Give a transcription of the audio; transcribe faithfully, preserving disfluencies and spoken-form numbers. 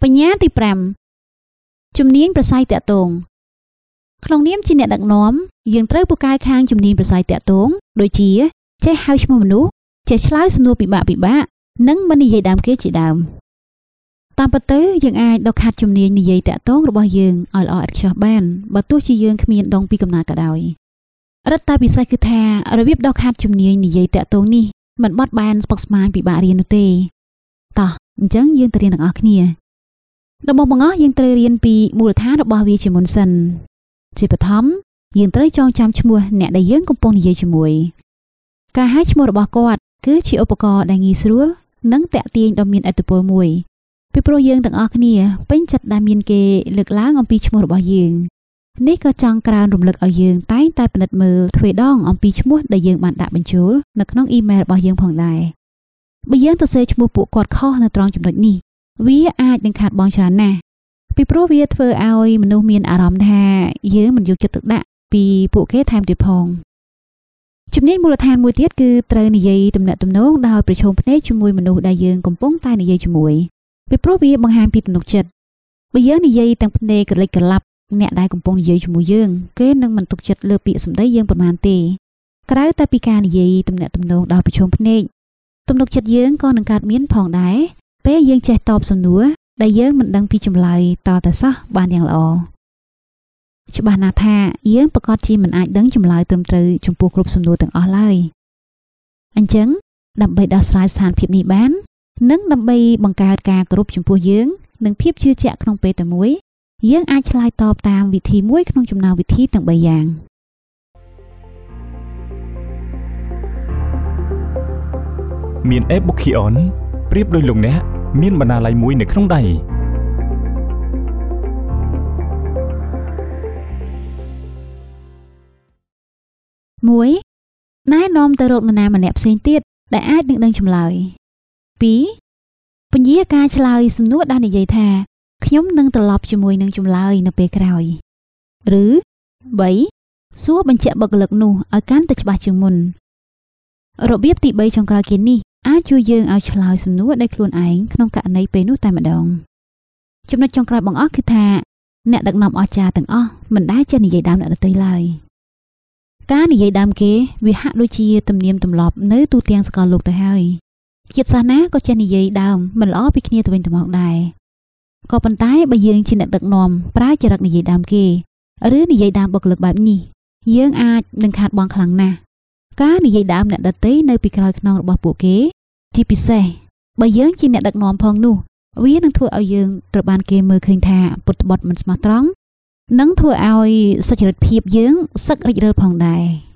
บញ្ញាទីប្រាំជំនាញប្រស័យតាក់ទងក្នុងនាមជាអ្នកដឹកនាំយើងត្រូវពូកែខាងជំនាញប្រស័យតាក់ទងដូចជាចេះហៅឈ្មោះមនុស្សចេះឆ្លើយសំណួរពិបាកពិបាកនិងមិននិយាយដើមគេជាដើមតាមពិតទៅយើងអាចដកខាត់ជំនាញនិយាយតាក់ទងរបស់យើងឲ្យល្អឥតខ្ចោះបានបើទោះជាយើងគ្មានដងពីកំណើតក៏ដោយរឹតតែពិសេសគឺថារបៀបដកខាត់ជំនាញនិយាយតាក់ទងនេះមិនបត់បែនស្ពឹកស្មាញពិបាករៀននោះទេតោះអញ្ចឹងយើងទៅរៀនទាំងអស់គ្នាដំបូងបង្អស់យើងត្រូវរៀនពីមូលដ្ឋានរបស់វាជាមុនសិនជាបឋមយើងត្រូវចងចាំឈ្មោះអ្នកដែលយើងកំពុងនិយាយជាមួយការហៅឈ្មោះរបស់គាត់គឺជាឧបករណ៍ដែលងាយស្រួលនិងតាក់ទាញដ៏មានឥទ្ធិពលមួយពីព្រោះយើងទាំងអស់គ្នាពេញចិត្តដែលមានគេលើកឡើងអំពីឈ្មោះរបស់យើងនេះក៏ចង់ក្រើនរំលឹកឲ្យយើងតែងតែពិនិត្យមើលទ្វេដងអំពីឈ្មោះដែលយើងបានដាក់បញ្ចូលនៅក្នុងអ៊ីមែលរបស់យើងផងដែរបើយើងទៅសេឈ្មោះពួកគាត់ខុសនៅត្រង់ចំណុចនេះវាអាចនឹងខាតបង់ច្រើនណាស់ពីព្រោះវាធ្វើឲ្យមនុស្សមានអារម្មណ៍ថាយើងមិនយកចិត្តទុកដាក់ពីពួកគេថែមទៀតផងជំនាញមូលដ្ឋានមួយទៀតគឺត្រូវនិយាយទំនាក់ទំនងដោយប្រឈមភ្នែកជាមួយមនុស្សដែលយើងកំពុងតែនិយាយជាមួយពីព្រោះវាបង្ហាញពីទំនុកចិត្តបើយើងនិយាយទាំងភ្នែកក្រឡិចក្រឡាប់អ្នកដែលកំពុងនិយាយជាមួយយើងគេនឹងមិនទុកចិត្តលើពាក្យសម្ដីយើងប៉ុន្មានទេក្រៅតែពីការនិយាយទំនាក់ទំនងដោយប្រឈមភ្នែកទំនុកចិត្តយើងក៏នឹងកើតមានផងដែរពេលយើងចេះតបសំណួរដែលយើងមិនដឹងពីចម្លើយតតែសោះបានយ៉ាងល្អច្បាស់ណាស់ថាយើងប្រកាសជាមិនអាចដឹងចម្លើយត្រឹមត្រូវចំពោះគ្រប់សំណួរទាំងអស់ឡើយអញ្ចឹងដើម្បីដោះស្រាយស្ថានភាពនេះបាននិងដើម្បីបង្កើតការគោរពចំពោះយើងនិងភាពជឿជាក់ក្នុងពេលតែមួយយើងអាចឆ្លើយតបតាមវិធីមួយក្នុងចំណោមវិធីទាំងបីយ៉ាងមាន e-book Kion ប្រៀបដូចលោកអ្នកមានបណ្ណាល័យមួយនៅក្នុងដៃមួយណែនាំទៅរកនរណាម្នាក់ផ្សេងទៀតដែលអាចនឹងដឹងចម្លើយពីរពន្យាការឆ្លើយសំណួរដែលនិយាយថាខ្ញុំនឹងត្រឡប់ជាមួយនឹងចម្លើយនៅពេលក្រោយឬបីសួរបញ្ជាក់បុគ្គលិកនោះឲ្យកាន់តែច្បាស់ជាងមុនរបៀបទីបីចុងក្រោយគេនេះអាចជួយយើងឲ្យឆ្លើយសំណួរដោយខ្លួនឯងក្នុងករណីពេលនោះតែម្ដងចំណុចចុងក្រោយបង្អស់គឺថាអ្នកដឹកនាំអស្ចារ្យទាំងអស់មិនដែលចេះនិយាយដើមអ្នកដទៃឡើយការនិយាយដើមគេវាហាក់ដូចជាទំនៀមទម្លាប់នៅទូទាំងសកលលោកទៅហើយជាតិសាសនាក៏ចេះនិយាយដើមមិនល្អពីគ្នាទៅវិញទៅមកដែរក៏ប៉ុន្តែបើយើងជាអ្នកដឹកនាំប្រើចរិតនិយាយដើមគេឬនិយាយដើមបុគ្គលិកបែបនេះយើងអាចនឹងខាតបង់ខ្លាំងណាស់ការនិយាយដើមអ្នកដទៃនៅពីក្រោយខ្នងរបស់ពួកគេជាពិសេសបើយើងជាអ្នកដឹកនាំផងនោះវានឹងធ្វើឲ្យយើងត្រូវបានគេមើលឃើញថាពុតត្បុតមិនស្មោះត្រង់និងធ្វើឲ្យសុចរិតភាពយើងសឹករិចរិលផងដែរ